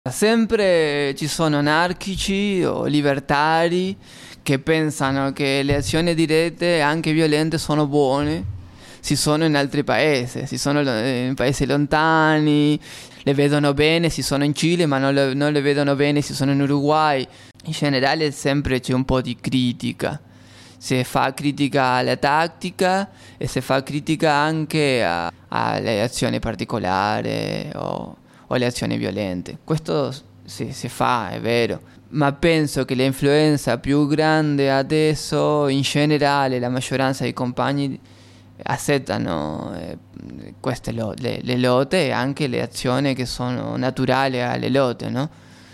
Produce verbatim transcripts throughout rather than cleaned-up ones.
Sempre ci sono anarchici o libertari che pensano che le azioni dirette, anche violente, sono buone. Si sono in altri paesi, si sono in paesi lontani, le vedono bene, si sono in Cile, ma non le, non le vedono bene, si sono in Uruguay. In generale sempre c'è un po' di critica. Si fa critica alla tattica e si fa critica anche a- alle azioni particolari o, o alle azioni violente. Questo si, si fa, è vero, ma penso che l'influenza più grande adesso, in generale, la maggioranza dei compagni accettano eh, queste lo- le, le lotte e anche le azioni che sono naturali alle lotte, no?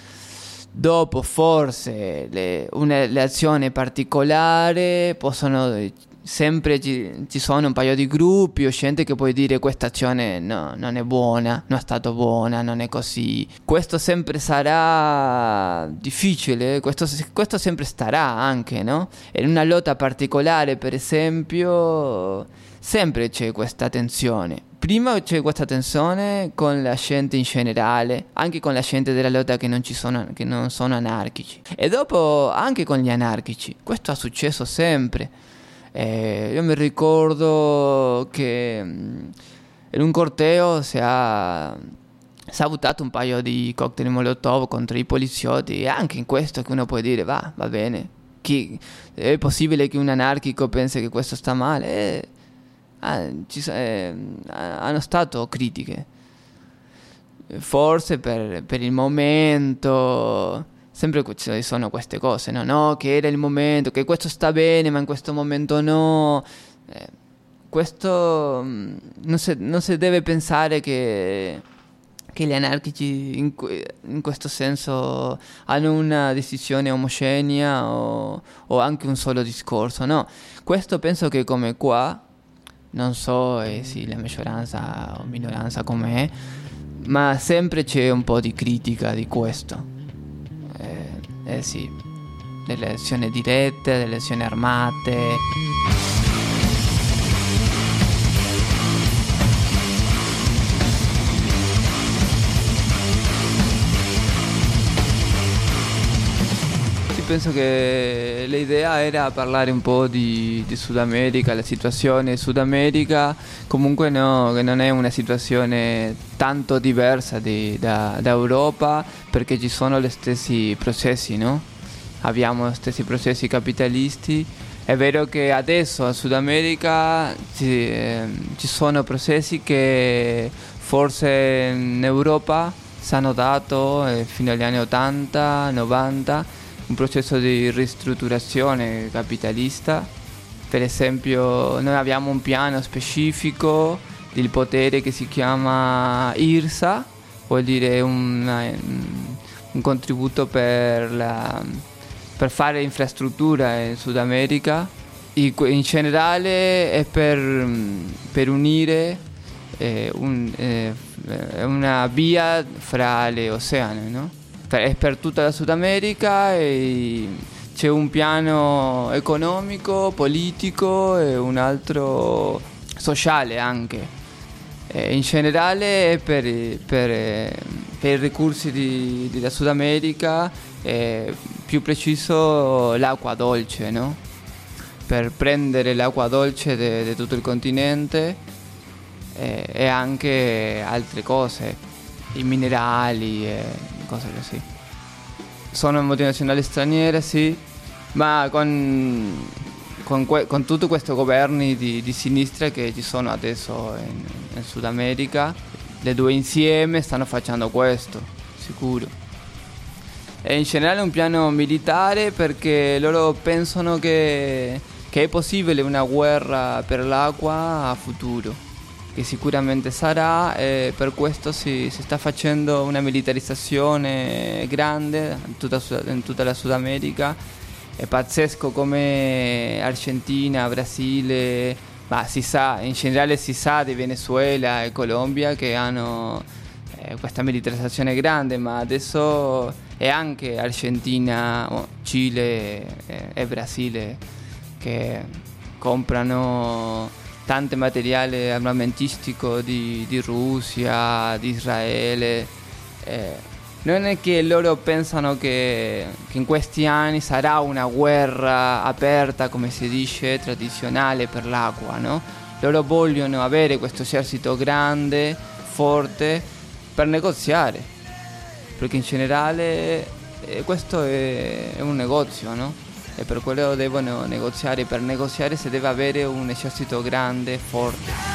Dopo forse le, una, le azioni particolari possono sempre ci, ci sono un paio di gruppi o gente che può dire questa azione no, non è buona, non è stata buona, non è così. Questo sempre sarà difficile, questo, questo sempre starà anche, no? In una lotta particolare, per esempio, sempre c'è questa tensione. Prima c'è questa tensione con la gente in generale, anche con la gente della lotta che non, ci sono, che non sono anarchici. E dopo anche con gli anarchici. Questo è successo sempre. Eh, io mi ricordo che mh, in un corteo si ha, si ha buttato un paio di cocktail Molotov contro i poliziotti. E anche in questo che uno può dire, va, va bene. Chi, è possibile che un anarchico pensi che questo sta male? Eh, Ah, ci, so- eh, hanno stato critiche, forse per, per il momento, sempre ci sono queste cose, no? No, che era il momento, che questo sta bene, ma in questo momento no. Eh, questo mm, non si, non si deve pensare che, che gli anarchici in, que- in questo senso hanno una decisione omogenea o, o anche un solo discorso, no. Questo penso che come qua non so eh, sì, la maggioranza o minoranza com'è, ma sempre c'è un po' di critica di questo. Eh, eh sì, delle azioni dirette, delle azioni armate. Penso che l'idea era parlare un po' di, di Sud America, la situazione in Sud America, comunque no, che non è una situazione tanto diversa di, da, da Europa, perché ci sono gli stessi processi, no? Abbiamo gli stessi processi capitalisti. È vero che adesso in Sud America ci, eh, ci sono processi che forse in Europa si hanno dato eh, fino agli anni ottanta novanta, un processo di ristrutturazione capitalista. Per esempio noi abbiamo un piano specifico del potere che si chiama IRSA, vuol dire una, un contributo per, la, per fare infrastruttura in Sud America. In generale è per, per unire eh, un, eh, una via fra le oceani, no? È per tutta la Sud America e c'è un piano economico, politico e un altro sociale anche. E in generale è per, per, per i recursi di, della Sud America, è più preciso l'acqua dolce, no? Per prendere l'acqua dolce di tutto il continente e, e anche altre cose, i minerali e cose così. Sono multinazionali straniere, sì, ma con, con, que, con tutti questi governi di, di sinistra che ci sono adesso in, in Sud America, le due insieme stanno facendo questo, sicuro. E in generale un piano militare perché loro pensano che, che è possibile una guerra per l'acqua a futuro, che sicuramente sarà, e per questo si, si sta facendo una militarizzazione grande in tutta, in tutta la Sud America. È pazzesco come Argentina, Brasile, ma si sa, in generale si sa di Venezuela e Colombia che hanno eh, questa militarizzazione grande, ma adesso è anche Argentina, Cile e, e Brasile che comprano tanto materiale armamentistico di, di Russia, di Israele, eh, non è che loro pensano che, che in questi anni sarà una guerra aperta, come si dice, tradizionale per l'acqua, no? Loro vogliono avere questo esercito grande, forte, per negoziare, perché in generale eh, questo è, è un negozio, no? E per quello devono negoziare, per negoziare si deve avere un esercito grande, forte.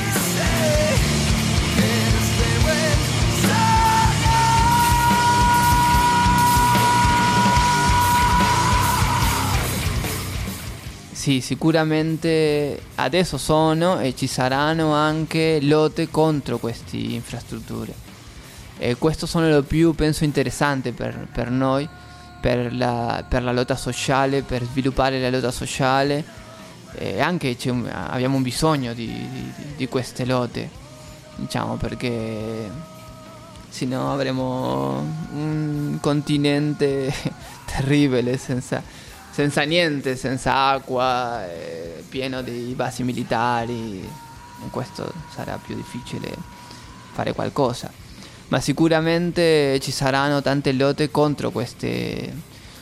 Sì, sicuramente adesso sono e ci saranno anche lotte contro queste infrastrutture. E questo sono lo più, penso, interessante per, per noi, per la, per la lotta sociale, per sviluppare la lotta sociale. E anche c'è un, abbiamo un bisogno di, di, di queste lotte, diciamo, perché se no avremo un continente terribile senza... senza niente, senza acqua, eh, pieno di basi militari. In questo sarà più difficile fare qualcosa, ma sicuramente ci saranno tante lotte contro queste,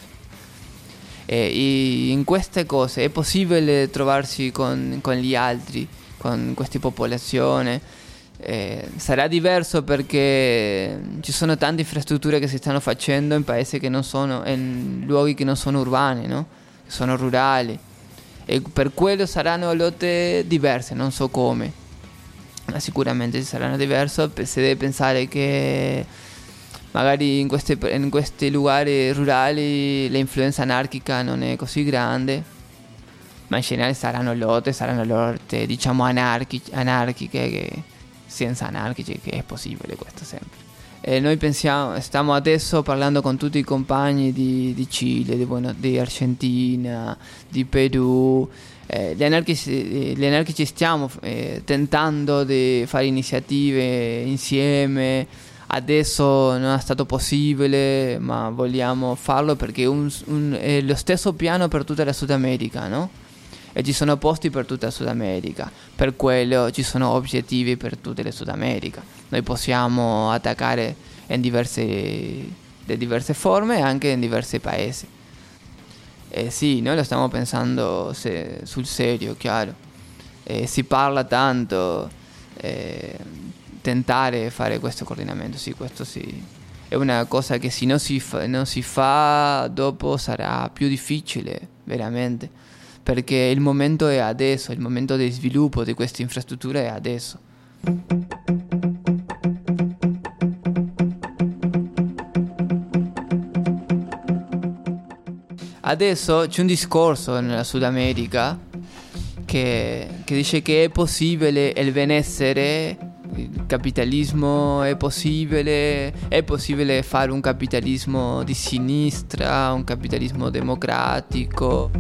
e in queste cose è possibile trovarsi con, con gli altri, con queste popolazioni. Eh, sarà diverso perché ci sono tante infrastrutture che si stanno facendo in paesi che non sono, in luoghi che non sono urbani, no? Che sono rurali, e per quello saranno lotte diverse, non so come, ma sicuramente saranno diverse. Si deve pensare che magari in, queste, in questi luoghi rurali l'influenza anarchica non è così grande, ma in generale saranno lotte, saranno lotte diciamo anarchiche, anarchiche che senza anarchici, che è possibile questo sempre. E noi pensiamo, stiamo adesso parlando con tutti i compagni di, di Cile, di, bueno, di Argentina, di Perù. Eh, gli, anarchici, gli anarchici stiamo eh, tentando di fare iniziative insieme. Adesso non è stato possibile, ma vogliamo farlo perché un, un, è lo stesso piano per tutta la Sud America, no? E ci sono posti per tutta la Sud America, per quello ci sono obiettivi per tutta la Sud America. Noi possiamo attaccare in diverse, di diverse forme, anche in diversi paesi. E sì, noi lo stiamo pensando se, sul serio, chiaro. E si parla tanto, eh, tentare fare questo coordinamento, sì, questo sì. È una cosa che se non si fa, non si fa dopo sarà più difficile, veramente. Perché il momento è adesso, il momento di sviluppo di queste infrastrutture è adesso. Adesso c'è un discorso nella Sud America che, che dice che è possibile il benessere, il capitalismo è possibile, è possibile fare un capitalismo di sinistra, un capitalismo democratico.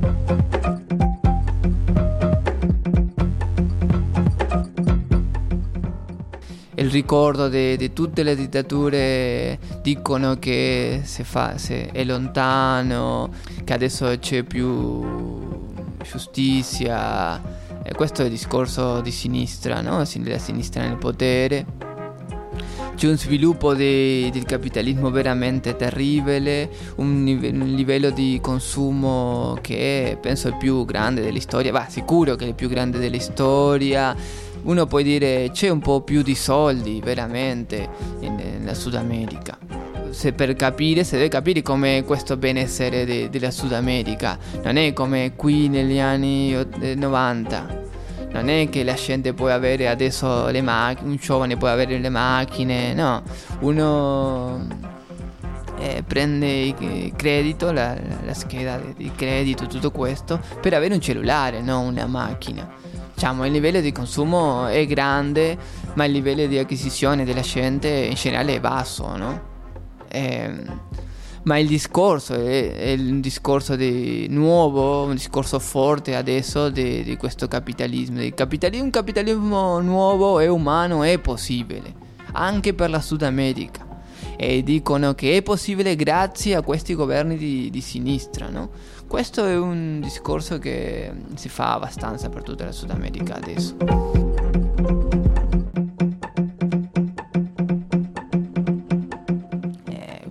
Il ricordo di tutte le dittature dicono che se fa, se è lontano, che adesso c'è più giustizia. E questo è il discorso di sinistra, no? La sinistra nel potere. C'è un sviluppo di, del capitalismo veramente terribile, un, nive- un livello di consumo che penso è il più grande della storia. Va, sicuro che è il più grande della storia. Uno può dire c'è un po' più di soldi veramente in, nella Sud America. Se per capire, si deve capire come questo benessere de, della Sud America. Non è come qui negli anni novanta. Non è che la gente può avere adesso le macchine, un giovane può avere le macchine, no. Uno eh, prende il credito, la, la scheda di credito, tutto questo, per avere un cellulare, non una macchina. Diciamo, il livello di consumo è grande, ma il livello di acquisizione della gente in generale è basso, no? E, ma il discorso è, è un discorso di nuovo, un discorso forte adesso di, di questo capitalismo. Di capitalismo. Un capitalismo nuovo e umano è possibile, anche per la Sud America. E dicono che è possibile grazie a questi governi di, di sinistra, no? Questo è un discorso che si fa abbastanza per tutta la Sud America adesso.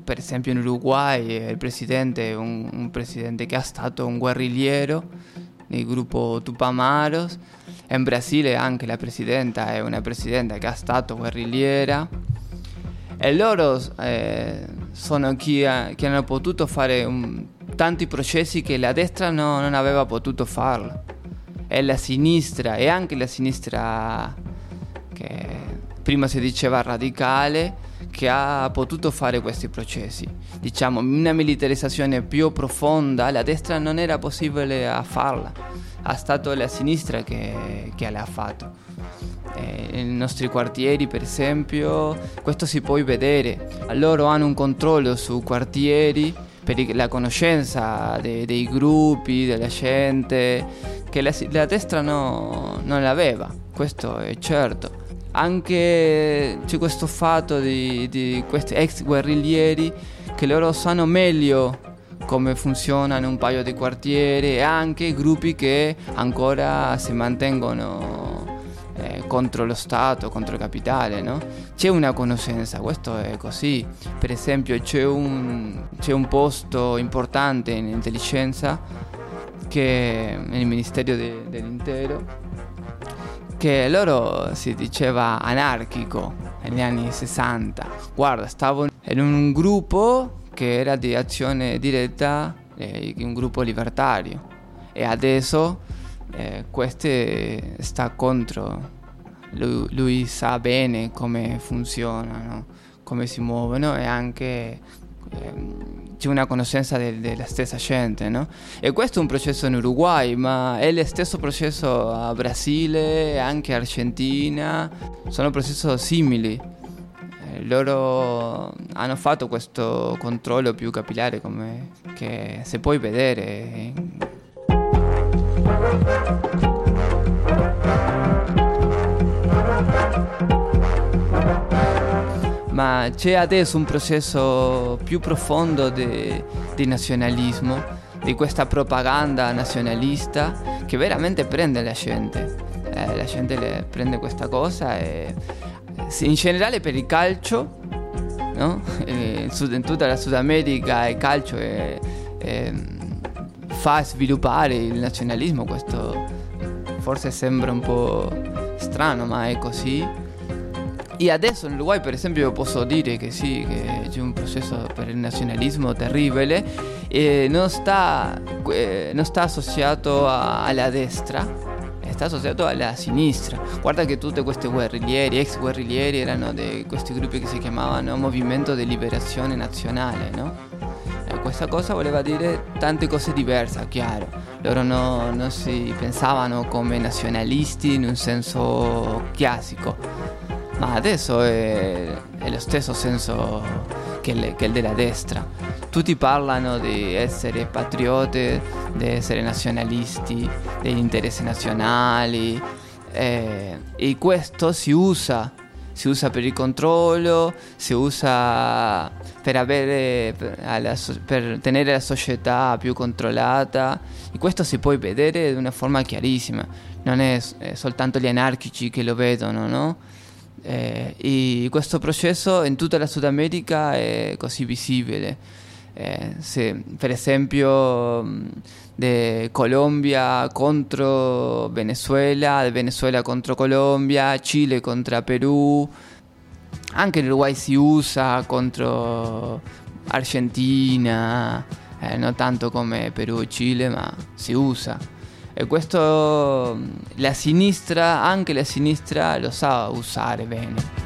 per esempio in Uruguay il presidente è un, un presidente che è stato un guerrigliero del gruppo Tupamaros. In Brasile anche la presidenta è una presidenta che è stata guerrigliera. E loro eh, sono chi, ha, chi hanno potuto fare un, tanti processi che la destra no, non aveva potuto farlo. E la sinistra, e anche la sinistra che prima si diceva radicale, che ha potuto fare questi processi. Diciamo, una militarizzazione più profonda, la destra non era possibile a farla. È stato la sinistra che, che l'ha fatto. Eh, nei nostri quartieri, per esempio, questo si può vedere. Loro hanno un controllo sui quartieri per la conoscenza de, dei gruppi, della gente, che la, la destra no, non l'aveva. Questo è certo. Anche c'è questo fatto di, di questi ex guerriglieri che loro sanno meglio come funzionano un paio di quartieri, e anche gruppi che ancora si mantengono eh, contro lo Stato, contro il capitale, no? C'è una conoscenza, questo è così. Per esempio c'è un, c'è un posto importante in intelligenza che nel Ministero de, dell'Intero, che loro si diceva anarchico negli anni sessanta. Guarda, stavo in un gruppo che era di azione diretta, eh, un gruppo libertario, e adesso eh, questo sta contro. Lui, lui sa bene come funzionano, come si muovono, e anche c'è una conoscenza de- della stessa gente, no? E questo è un processo in Uruguay, ma è lo stesso processo a Brasile e anche Argentina. Sono processi simili. Eh, loro hanno fatto questo controllo più capillare, come che si può vedere. Ma c'è adesso un processo più profondo di, di nazionalismo, di questa propaganda nazionalista che veramente prende la gente. Eh, la gente le prende questa cosa e in generale per il calcio, no? in, Sud, in tutta la Sud America il calcio è, è, fa sviluppare il nazionalismo. Questo forse sembra un po' strano, ma è così. E adesso in Uruguay, per esempio, posso dire che sì, che c'è un processo per il nazionalismo terribile, e non sta, eh, non sta associato a, alla destra, sta associato alla sinistra. Guarda che tutti questi guerriglieri, ex guerriglieri, erano di questi gruppi che si chiamavano Movimento di Liberazione Nazionale, no? E questa cosa voleva dire tante cose diverse, chiaro. Loro no, non si pensavano come nazionalisti in un senso classico. Ma adesso è, è lo stesso senso che, le, che il della destra. Tutti parlano di essere patriote, di essere nazionalisti, degli interessi nazionali, eh, e questo si usa, si usa per il controllo, si usa per, avere, per, alla, per tenere la società più controllata, e questo si può vedere di una forma chiarissima. Non è, è soltanto gli anarchici che lo vedono, no? Eh, e questo processo in tutta la Sud America è così visibile. Eh, se, per esempio de Colombia contro Venezuela, de Venezuela contro Colombia, Cile contro Perù, anche l'Uruguay si usa contro Argentina, eh, non tanto come Perù e Cile, ma si usa. E questo la sinistra, anche la sinistra lo sa usare bene.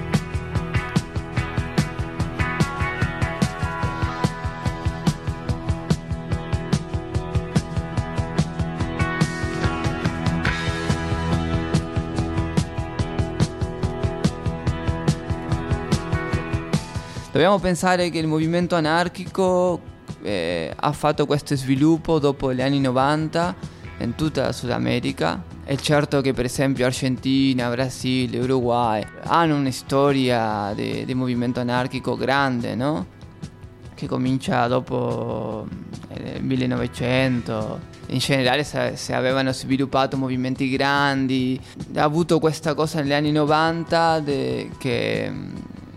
Dobbiamo pensare che il movimento anarchico eh, ha fatto questo sviluppo dopo gli anni novanta in tutta la Sud America. È certo che per esempio Argentina, Brasile, Uruguay hanno una storia di, di movimento anarchico grande, no? Che comincia dopo il millenovecento. In generale si avevano sviluppato movimenti grandi. Ha avuto questa cosa negli anni novanta de, che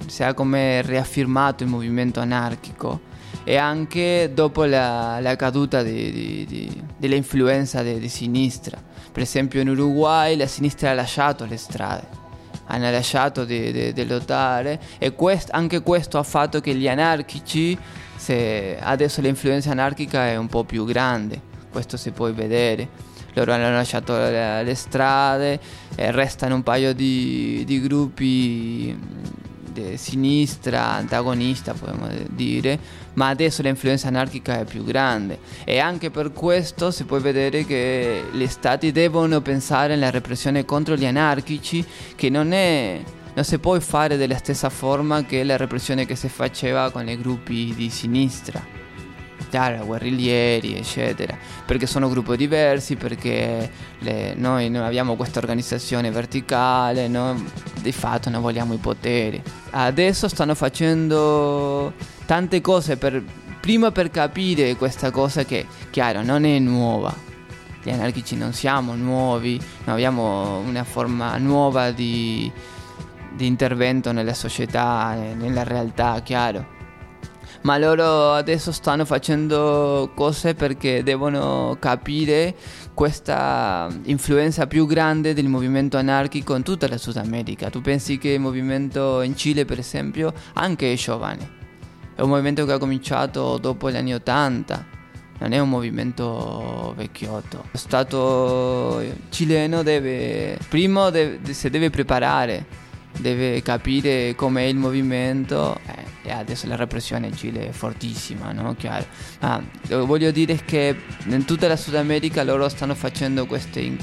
si è come riaffermato il movimento anarchico, e anche dopo la, la caduta di, di, di, dell'influenza di, di sinistra. Per esempio in Uruguay la sinistra ha lasciato le strade, hanno lasciato di, di, di lottare, e quest, anche questo ha fatto che gli anarchici, se adesso l'influenza anarchica è un po' più grande, questo si può vedere. Loro hanno lasciato le, le strade, e restano un paio di, di gruppi di sinistra, antagonista possiamo dire, ma adesso l'influenza anarchica è più grande, e anche per questo si può vedere che gli stati devono pensare alla repressione contro gli anarchici, che non è... non si può fare della stessa forma che la repressione che si faceva con i gruppi di sinistra, chiaro, guerriglieri eccetera, perché sono gruppi diversi, perché le, noi non abbiamo questa organizzazione verticale, noi di fatto non vogliamo i poteri. Adesso stanno facendo tante cose per, prima per capire questa cosa che, chiaro, non è nuova. Gli anarchici non siamo nuovi, non abbiamo una forma nuova di, di intervento nella società, nella realtà, chiaro. Ma loro adesso stanno facendo cose perché devono capire questa influenza più grande del movimento anarchico in tutta la Sud America. Tu pensi che il movimento in Cile, per esempio, anche è giovane. È un movimento che ha cominciato dopo gli anni ottanta. Non è un movimento vecchiotto. Lo Stato cileno deve, prima deve, si deve preparare, deve capire com'è il movimento, eh, e adesso la repressione in Cile è fortissima, no? Chiaro. Ma lo che voglio dire è che in tutta la Sud America loro stanno facendo queste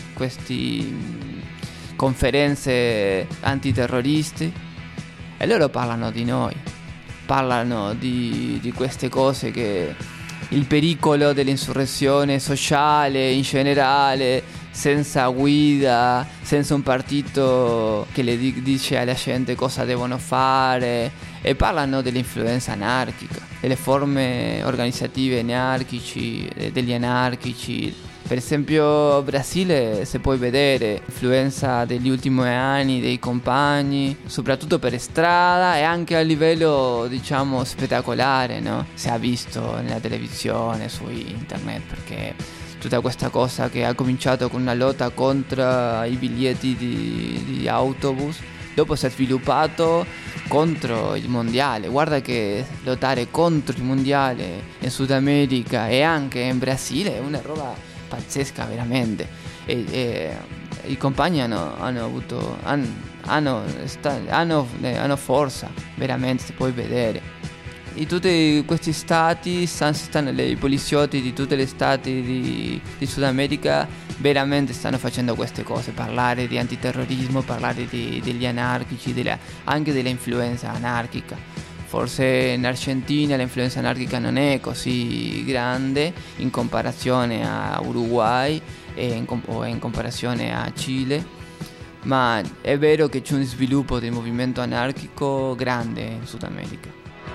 questi conferenze antiterroristi, e loro parlano di noi, parlano di, di queste cose, che il pericolo dell'insurrezione sociale in generale, senza guida, senza un partito che le di- dice alla gente cosa devono fare, e parlano dell'influenza anarchica, delle forme organizzative anarchici, degli anarchici. Per esempio Brasile, se puoi vedere l'influenza degli ultimi anni dei compagni, soprattutto per strada e anche a livello, diciamo, spettacolare, no? Si è visto nella televisione, su internet, perché tutta questa cosa che ha cominciato con una lotta contro i biglietti di, di autobus, dopo si è sviluppato contro il mondiale. Guarda che lottare contro il mondiale in Sud America e anche in Brasile è una roba pazzesca veramente, e, e i compagni hanno, hanno avuto hanno, hanno, sta, hanno, hanno forza, veramente, si può vedere. In tutti questi stati stanno, stanno i poliziotti di tutti gli stati di, di Sud America veramente stanno facendo queste cose, parlare di antiterrorismo, parlare di, degli anarchici, della, anche dell'influenza anarchica. Forse in Argentina l'influenza anarchica non è così grande in comparazione a Uruguay e in, o in comparazione a Cile, ma è vero che c'è un sviluppo del movimento anarchico grande in Sud America.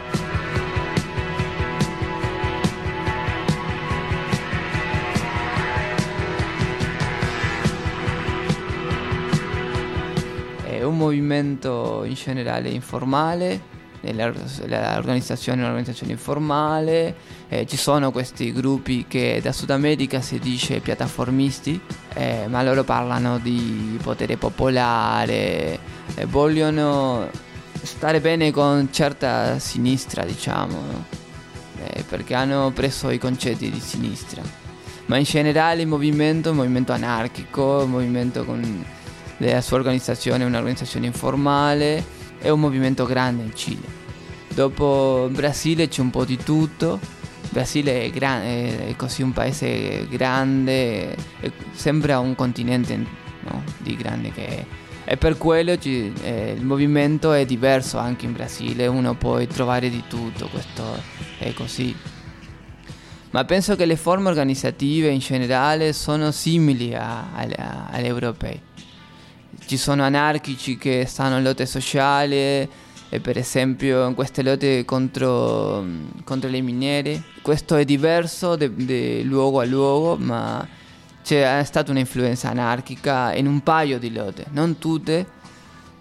È un movimento in generale informale, l'organizzazione è un'organizzazione informale, eh, ci sono questi gruppi che da Sud America si dice piattaformisti, eh, ma loro parlano di potere popolare, eh, vogliono stare bene con certa sinistra, diciamo, no? eh, perché hanno preso i concetti di sinistra, ma in generale il movimento è un movimento anarchico, un movimento con la sua organizzazione è un'organizzazione informale, è un movimento grande in Cile. Dopo in Brasile c'è un po' di tutto. Il Brasile è, gran- è così un paese grande, è, sembra un continente, no? Di grande che è. E per quello ci, eh, il movimento è diverso anche in Brasile, uno può trovare di tutto, questo è così. Ma penso che le forme organizzative in generale sono simili a, a, a, agli europei. Ci sono anarchici che stanno in lotte sociali, e per esempio in queste lotte contro, contro le miniere. Questo è diverso di luogo a luogo, ma c'è stata un'influenza anarchica in un paio di lotte, non tutte,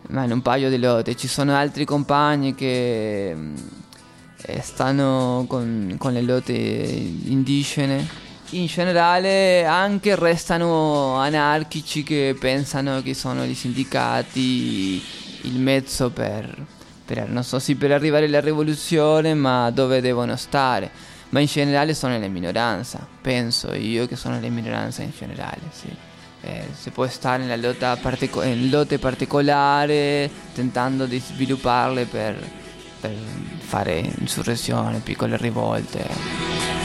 ma in un paio di lotte. Ci sono altri compagni che eh, stanno con, con le lotte indigene. In generale anche restano anarchici che pensano che sono i sindacati il mezzo per, per, non so, sì, per arrivare alla rivoluzione, ma dove devono stare. Ma in generale sono le minoranze, penso io che sono le minoranze in generale, sì. Eh, si può stare nella lotta partico- in lotte particolari, tentando di svilupparle per, per fare insurrezione, piccole rivolte.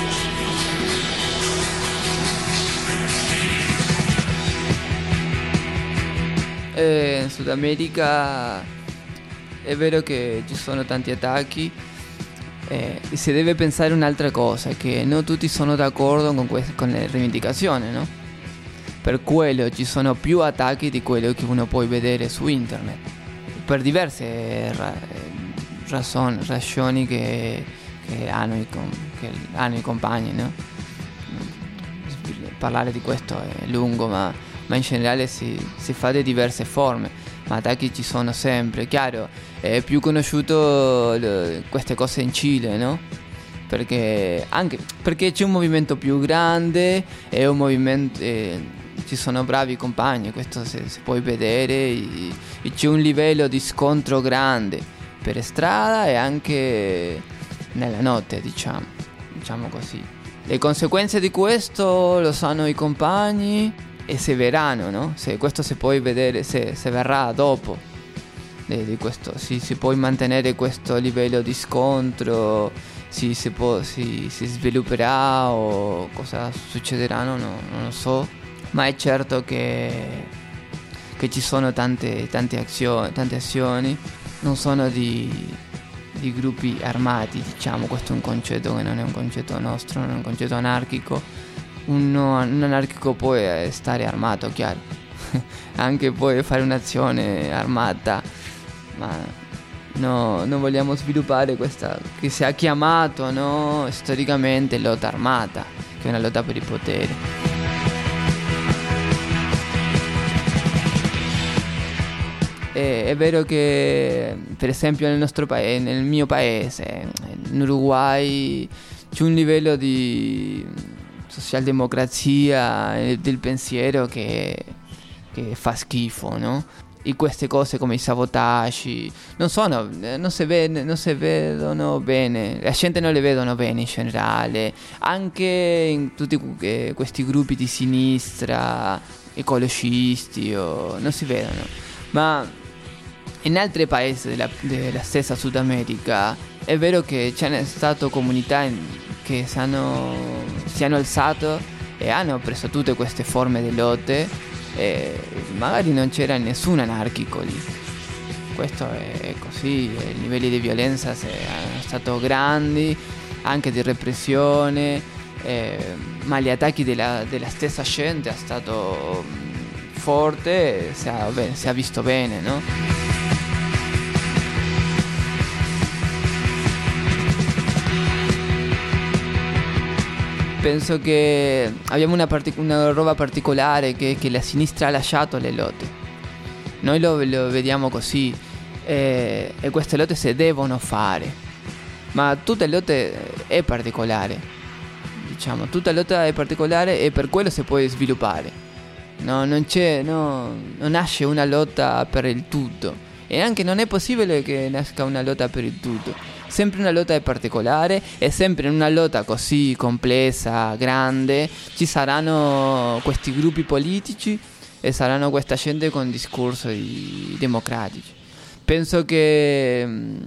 Eh, in Sud America è vero che ci sono tanti attacchi, eh, e si deve pensare un'altra cosa, che non tutti sono d'accordo con, que- con le rivendicazioni, no? Per quello ci sono più attacchi di quello che uno può vedere su internet, per diverse ra- ragioni, ragioni che, che, hanno i com- che hanno i compagni, no? Parlare di questo è lungo, ma, ma in generale si, si fa di diverse forme, ma attacchi ci sono sempre. Chiaro, è più conosciuto le, queste cose in Cile, no? Perché anche perché c'è un movimento più grande, è un movimento, eh, ci sono bravi compagni, questo si, si può vedere, e, e c'è un livello di scontro grande per strada e anche nella notte, diciamo, diciamo così. Le conseguenze di questo lo sanno i compagni e se verranno, no? Se questo si può vedere, se, se verrà dopo di, di questo, si, si può mantenere questo livello di scontro, si, si, può, si, si svilupperà o cosa succederà, no, no, non lo so, ma è certo che, che ci sono tante, tante, azioni, tante azioni, non sono di... di gruppi armati, diciamo. Questo è un concetto che non è un concetto nostro, non è un concetto anarchico. Uno, un anarchico può stare armato, chiaro, anche può fare un'azione armata, ma no, non vogliamo sviluppare questa che si è chiamato, no, storicamente lotta armata, che è una lotta per il potere. Eh, è vero che per esempio nel nostro paese, nel mio paese, in Uruguay, c'è un livello di socialdemocrazia e del pensiero che, che fa schifo, no? E queste cose come i sabotaggi non sono, non si, ved- non si vedono bene, la gente non le vedono bene in generale, anche in tutti eh, questi gruppi di sinistra, ecologisti, o, non si vedono, ma in altri paesi della, della stessa Sud America è vero che c'è stato comunità in, che si hanno, si hanno alzato e hanno preso tutte queste forme di lotte e magari non c'era nessun anarchico lì. Questo è così, i livelli di violenza sono stati grandi, anche di repressione, eh, ma gli attacchi della, della stessa gente è stato forte, si ha, beh, si ha visto bene, no? Penso che abbiamo una, partic- una roba particolare che, che la sinistra ha lasciato le lotte. Noi lo, lo vediamo così, eh, e queste lotte si devono fare, ma tutta lotta è particolare, diciamo, tutta lotta è particolare e per quello si può sviluppare. No, non c'è, no, non nasce una lotta per il tutto e anche non è possibile che nasca una lotta per il tutto. Sempre una lotta è particolare e sempre in una lotta così complessa, grande, ci saranno questi gruppi politici e saranno questa gente con discorsi democratici. Penso che,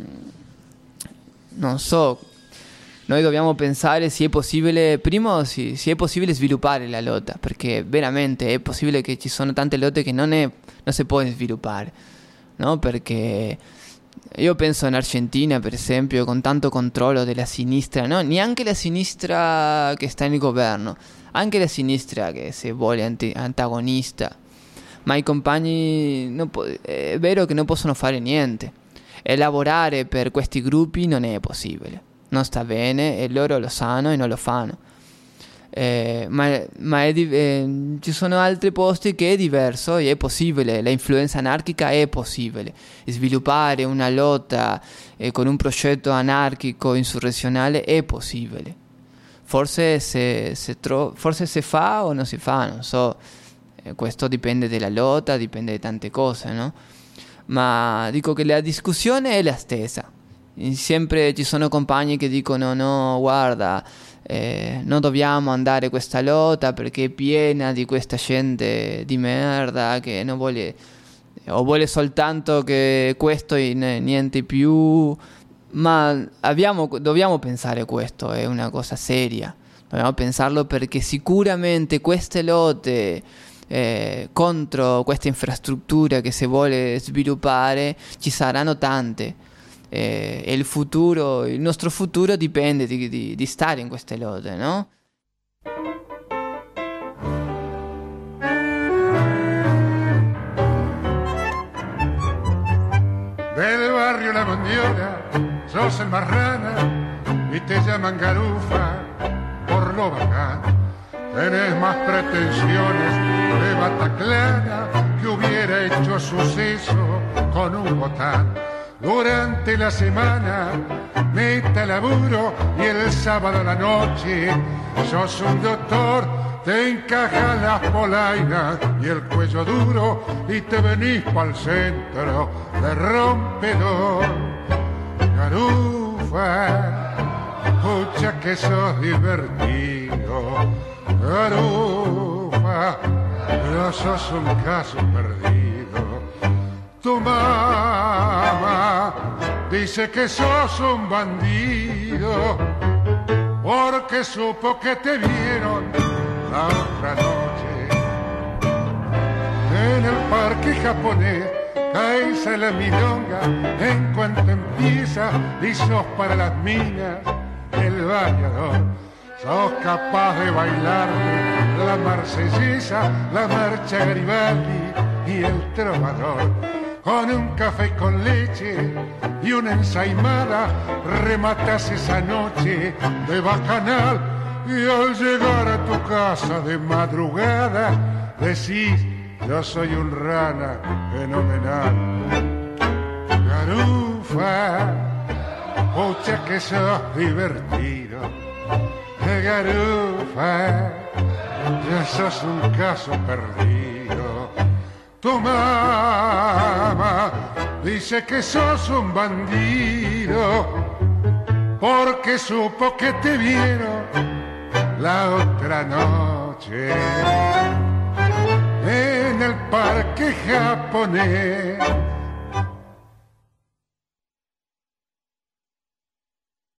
non so, noi dobbiamo pensare se è possibile, primo se, se è possibile sviluppare la lotta, perché veramente è possibile che ci sono tante lotte che non, è, non si può sviluppare, no? Perché io penso in Argentina, per esempio, con tanto controllo della sinistra, no? Neanche la sinistra che sta nel governo, anche la sinistra che si vuole anti- antagonista, ma i compagni non po- è vero che non possono fare niente e lavorare per questi gruppi non è possibile, non sta bene e loro lo sanno e non lo fanno. Eh, ma, ma è di, eh, ci sono altri posti che è diverso e è possibile, l'influenza anarchica è possibile, sviluppare una lotta eh, con un progetto anarchico insurrezionale è possibile, forse se, se tro- forse si fa o non si fa, non so, eh, questo dipende dalla lotta, dipende da tante cose, no? Ma dico che la discussione è la stessa, sempre ci sono compagni che dicono no, guarda, Eh, non dobbiamo andare a questa lotta perché è piena di questa gente di merda che non vuole o vuole soltanto che questo e niente più, ma abbiamo, dobbiamo pensare questo, è una cosa seria, dobbiamo pensarlo perché sicuramente queste lotte eh, contro questa infrastruttura che si vuole sviluppare ci saranno tante. E il futuro, il nostro futuro dipende di, di, di stare in queste lotte, no? Del barrio La Mondiola, sos el marrana y te llaman garufa por lo bacán. Tenés más pretensiones de Bataclana que hubiera hecho suceso con un botán. Durante la semana meta laburo y el sábado a la noche sos un doctor, te encajan las polainas y el cuello duro y te venís pa'l centro de rompedor. Garufa, pucha que sos divertido. Garufa, no sos un caso perdido. Tu mamá dice que sos un bandido porque supo que te vieron la otra noche en el parque japonés. Caes a la milonga en cuanto empieza y sos para las minas el bañador. Sos capaz de bailar la marsellesa, la marcha Garibaldi y el trovador. Con un café con leche y una ensaimada rematas esa noche de bacanal y al llegar a tu casa de madrugada decís yo soy un rana fenomenal. Garufa, pucha que sos divertido. Garufa, ya sos un caso perdido. Tu mamá dice que sos un bandido porque supo que te vieron la otra noche en el parque japonés.